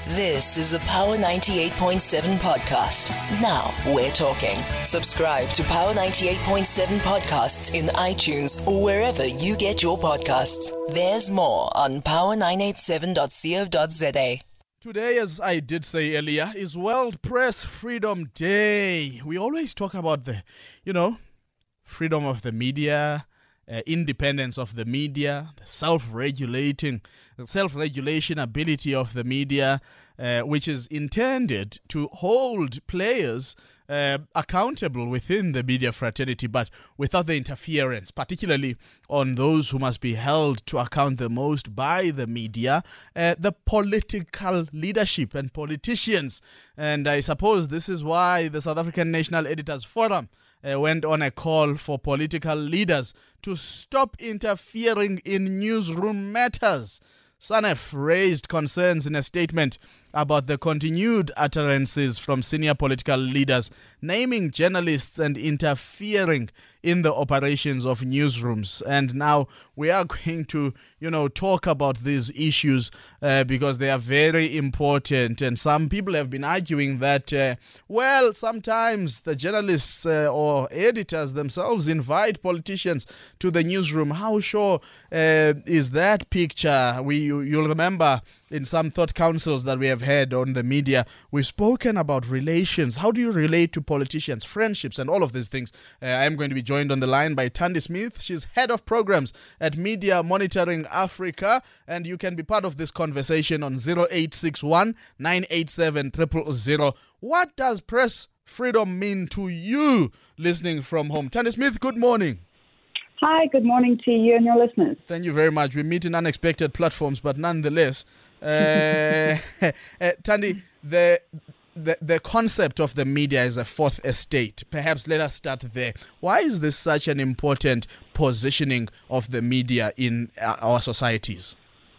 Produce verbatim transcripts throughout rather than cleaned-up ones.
This is a Power ninety-eight point seven podcast. Now we're talking. Subscribe to Power ninety-eight point seven podcasts in iTunes or wherever you get your podcasts. There's more on power nine eight seven dot co dot za. Today, as I did say earlier, is World Press Freedom Day. We always talk about the, you know, freedom of the media, uh, independence of the media, the self-regulating, the self-regulation ability of the media, uh, which is intended to hold players uh, accountable within the media fraternity, but without the interference, particularly on those who must be held to account the most by the media, uh, the political leadership and politicians. And I suppose this is why the South African National Editors Forum uh, went on a call for political leaders to stop interfering in newsroom matters. SANEF raised concerns in a statement about the continued utterances from senior political leaders naming journalists and interfering in the operations of newsrooms. And now we are going to, you know, talk about these issues uh, because they are very important. And some people have been arguing that, uh, well, sometimes the journalists uh, or editors themselves invite politicians to the newsroom. How sure uh, is that picture? We you, you'll remember in some thought councils that we have had on the media, we've spoken about relations. How do you relate to politicians, friendships, and all of these things? Uh, I'm going to be joined on the line by Thandi Smith. She's head of programs at Media Monitoring Africa, and you can be part of this conversation on zero eight six one, nine eight seven, zero zero zero. What does press freedom mean to you listening from home? Thandi Smith, good morning. Hi, good morning to you and your listeners. Thank you very much. We meet in unexpected platforms, but nonetheless, uh, uh, Thandi, the, the the concept of the media as a fourth estate, perhaps let us start there. Why is this such an important positioning of the media in our societies?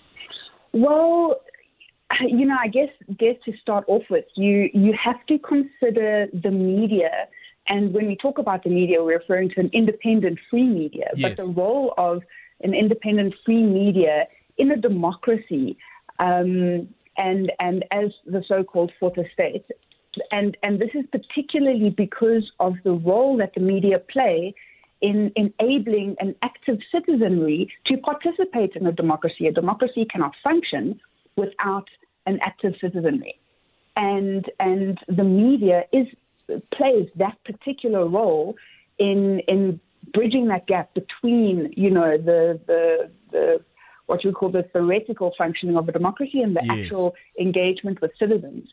Well, you know, I guess, guess to start off with, you, you have to consider the media. And when we talk about the media, we're referring to an independent free media. Yes. But the role of an independent free media in a democracy um, and and as the so-called fourth estate, and, and this is particularly because of the role that the media play in enabling an active citizenry to participate in a democracy. A democracy cannot function without an active citizenry. And and the media is plays that particular role in in bridging that gap between, you know, the the, the what you call the theoretical functioning of a democracy and the yes. actual engagement with citizens.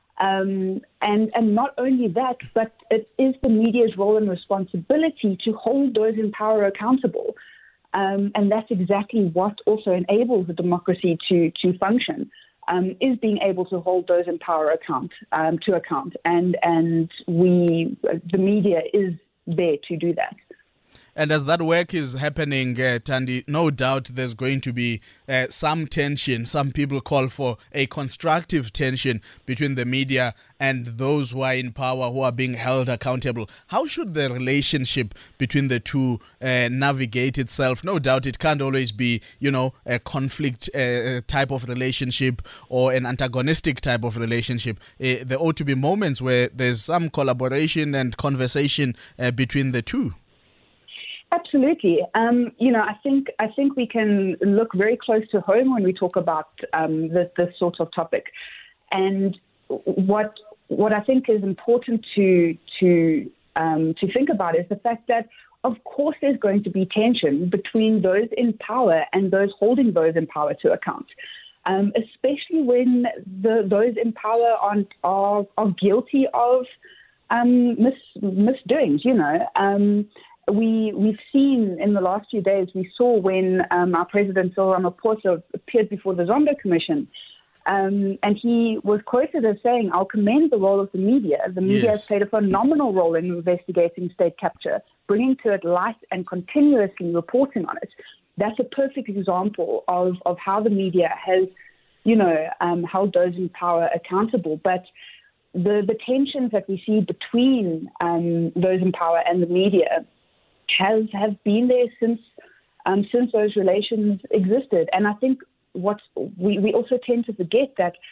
Um, and and not only that, but it is the media's role and responsibility to hold those in power accountable. Um, and that's exactly what also enables a democracy to to function. Um, is being able to hold those in power account um, to account, and and we the media is there to do that. And as that work is happening, uh, Thandi, no doubt there's going to be uh, some tension. Some people call for a constructive tension between the media and those who are in power, who are being held accountable. How should the relationship between the two uh, navigate itself? No doubt it can't always be, you know, a conflict uh, type of relationship or an antagonistic type of relationship. Uh, there ought to be moments where there's some collaboration and conversation uh, between the two. Absolutely. Um, you know, I think I think we can look very close to home when we talk about um, this, this sort of topic. And what what I think is important to to um, to think about is the fact that, of course, there's going to be tension between those in power and those holding those in power to account, um, especially when the those in power are are, are guilty of um, mis, misdoings. You know. Um, We, we've seen in the last few days, we saw when um, our President Cyril Ramaphosa appeared before the Zondo Commission, um, and he was quoted as saying, I'll commend the role of the media. The media Yes. has played a phenomenal role in investigating state capture, bringing to it light and continuously reporting on it. That's a perfect example of, of how the media has, you know, um, held those in power accountable. But the, the tensions that we see between um, those in power and the media has have been there since um, since those relations existed. And I think what we, we also tend to forget that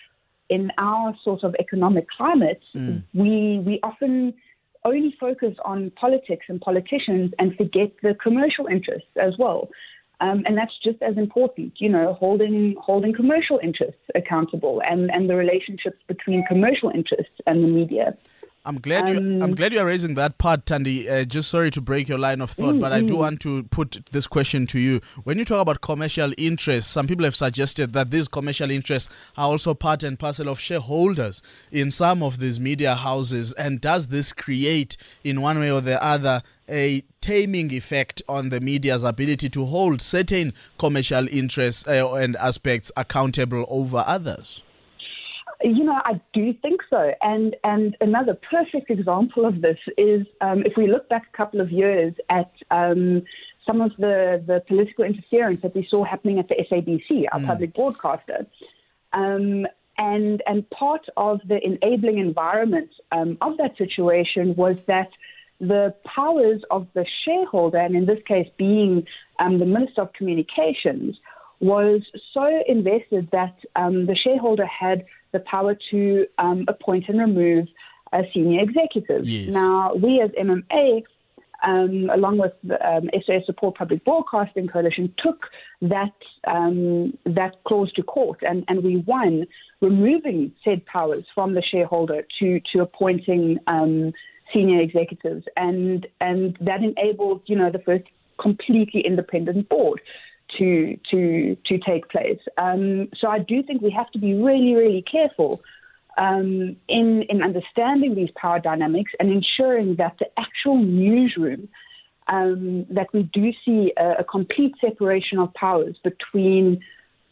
in our sort of economic climate, mm. we we often only focus on politics and politicians and forget the commercial interests as well. Um, and that's just as important, you know, holding holding commercial interests accountable and, and the relationships between commercial interests and the media. I'm glad you. Um, I'm glad you are raising that part, Thandi. Uh, just sorry to break your line of thought, mm, but I do want to put this question to you. When you talk about commercial interests, some people have suggested that these commercial interests are also part and parcel of shareholders in some of these media houses. And does this create, in one way or the other, a taming effect on the media's ability to hold certain commercial interests uh, and aspects accountable over others? You know, I do think so. And and another perfect example of this is um, if we look back a couple of years at um, some of the, the political interference that we saw happening at the S A B C, our mm. public broadcaster. Um, and, and part of the enabling environment um, of that situation was that the powers of the shareholder, and in this case being um, the Minister of Communications, was so invested that um, the shareholder had the power to um, appoint and remove uh, senior executives. Yes. Now, we as M M A, um, along with the um, S O S Support Public Broadcasting Coalition, took that um, that clause to court, and, and we won, removing said powers from the shareholder to to appointing um, senior executives, and and that enabled, you know, the first completely independent board to to to take place. Um, so I do think we have to be really, really careful um, in in understanding these power dynamics and ensuring that the actual newsroom, um, that we do see a, a complete separation of powers between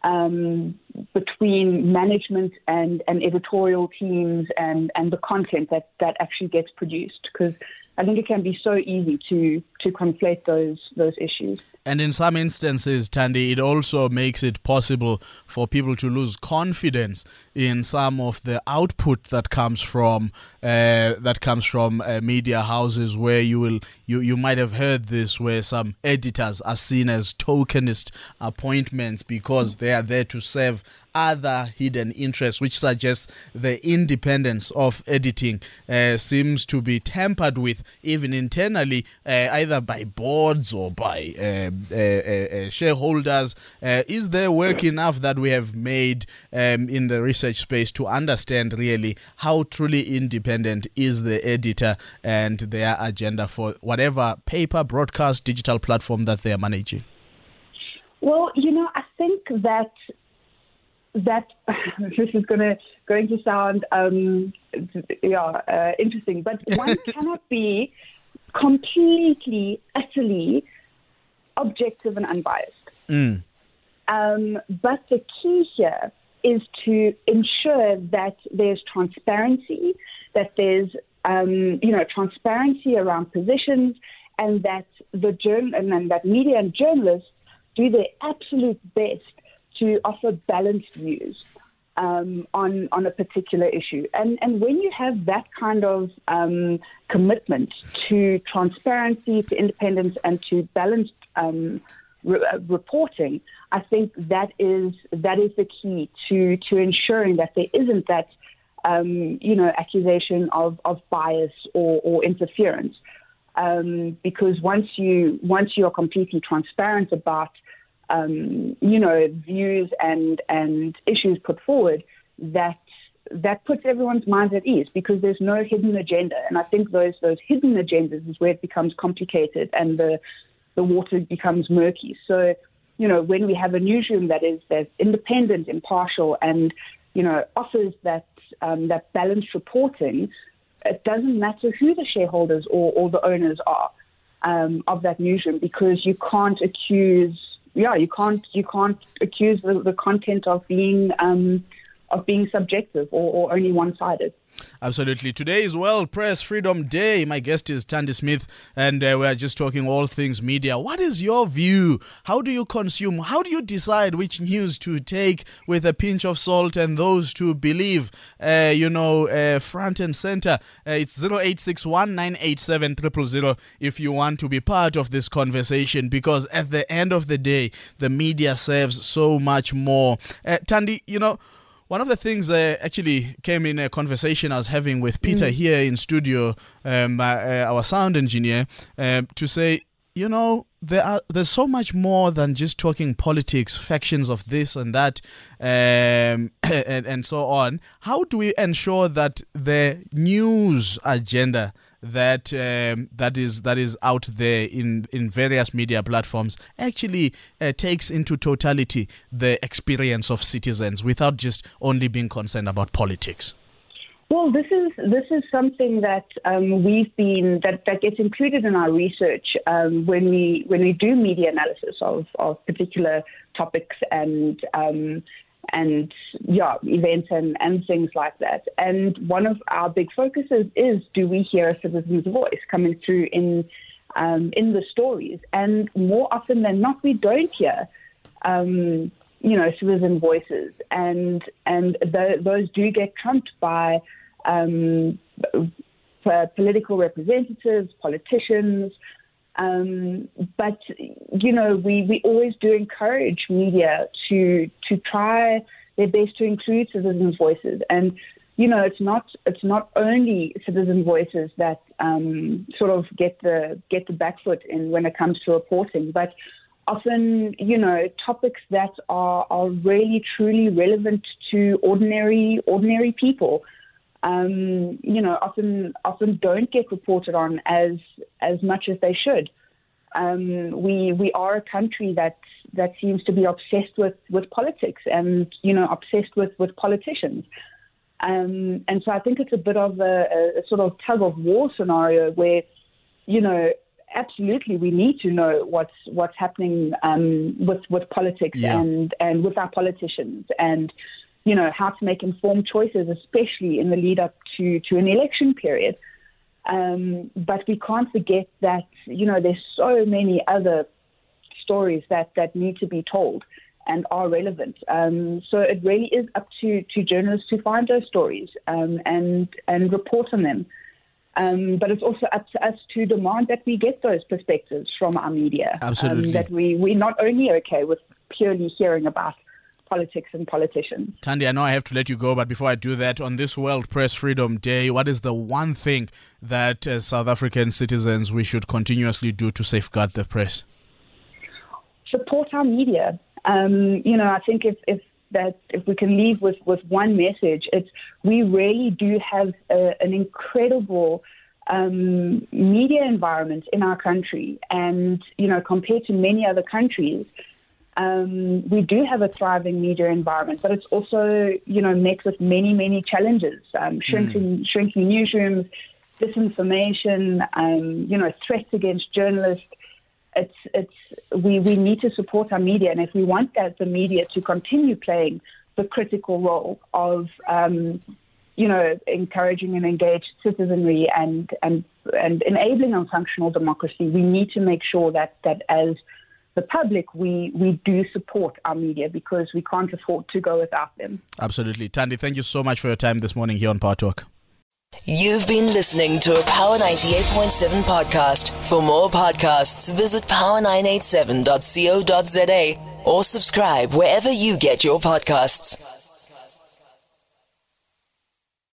um, between management and, and editorial teams and, and the content that, that actually gets produced, because I think it can be so easy to to conflate those those issues. And in some instances, Thandi, it also makes it possible for people to lose confidence in some of the output that comes from uh, that comes from uh, media houses, where you will you, you might have heard this, where some editors are seen as tokenist appointments because they are there to serve other hidden interests, which suggests the independence of editing uh, seems to be tampered with, even internally, uh, either by boards or by uh, uh, uh, shareholders. Uh, is there work enough that we have made um, in the research space to understand really how truly independent is the editor and their agenda for whatever paper, broadcast, digital platform that they are managing? Well, you know, I think that that this is going to going to sound um, yeah uh, interesting, but one cannot be completely, utterly objective and unbiased. Mm. Um, but the key here is to ensure that there's transparency, that there's um, you know transparency around positions, and that the journal and then that media and journalists do their absolute best to offer balanced views um, on on a particular issue. And and when you have that kind of um, commitment to transparency, to independence, and to balanced um, re- reporting, I think that is that is the key to to ensuring that there isn't that um, you know accusation of, of bias or, or interference. Um, because once you once you are completely transparent about Um, you know, views and, and issues put forward, that that puts everyone's minds at ease, because there's no hidden agenda. And I think those those hidden agendas is where it becomes complicated and the the water becomes murky. So, you know, when we have a newsroom that is that's independent, impartial, and you know offers that um, that balanced reporting, it doesn't matter who the shareholders or, or the owners are um, of that newsroom, because you can't accuse. Yeah, you can't you can't accuse the, the content of being um, of being subjective or, or only one-sided. Absolutely. Today is World Press Freedom Day. My guest is Thandi Smith, and uh, we are just talking all things media. What is your view? How do you consume? How do you decide which news to take with a pinch of salt and those to believe, uh, you know, uh, front and center? Uh, it's zero eight six one nine eight seven zero zero zero if you want to be part of this conversation, because at the end of the day, the media serves so much more. Uh, Thandi, you know, One of the things uh, actually came in a conversation I was having with Peter mm. here in studio, um, uh, uh, our sound engineer, uh, to say, you know, there are there's so much more than just talking politics, factions of this and that, um, and, and so on. How do we ensure that the news agenda that um, that is that is out there in, in various media platforms actually uh, takes into totality the experience of citizens without just only being concerned about politics? Well, this is this is something that um, we've been that, that gets included in our research um, when we when we do media analysis of, of particular topics and um, and yeah events and, and things like that. And one of our big focuses is, do we hear a citizen's voice coming through in um, in the stories? And more often than not, we don't hear um, you know citizen voices, and and th- those do get trumped by Um, political representatives, politicians, um, but you know we, we always do encourage media to to try their best to include citizens' voices, and you know it's not it's not only citizen voices that um, sort of get the get the back foot in when it comes to reporting, but often you know topics that are are really truly relevant to ordinary ordinary people. Um, you know, often often don't get reported on as as much as they should. Um, we we are a country that that seems to be obsessed with, with politics and you know obsessed with, with politicians. Um, and so I think it's a bit of a, a sort of tug of war scenario where you know absolutely we need to know what's what's happening um, with with politics yeah. and and with our politicians and. You know, how to make informed choices, especially in the lead up to, to an election period. Um, but we can't forget that, you know, there's so many other stories that, that need to be told and are relevant. Um, so it really is up to, to journalists to find those stories um, and, and report on them. Um, but it's also up to us to demand that we get those perspectives from our media. Absolutely. Um, that we, we're not only okay with purely hearing about politics and politicians. Thandi, I know I have to let you go, but before I do that, on this World Press Freedom Day, what is the one thing that as South African citizens we should continuously do to safeguard the press? Support our media. Um, you know, I think if, if that if we can leave with, with one message, it's we really do have a, an incredible um, media environment in our country, and you know, compared to many other countries. Um, we do have a thriving media environment, but it's also, you know, met with many, many challenges, um, shrinking, mm. shrinking newsrooms, disinformation, um, you know, threats against journalists. It's, it's, we, we need to support our media. And if we want that, the media to continue playing the critical role of, um, you know, encouraging and engaged citizenry and, and, and enabling on functional democracy, we need to make sure that, that as the public, we, we do support our media because we can't afford to go without them. Absolutely. Thandi, thank you so much for your time this morning here on Power Talk. You've been listening to a Power ninety-eight point seven podcast. For more podcasts, visit power nine eight seven dot co dot za or subscribe wherever you get your podcasts.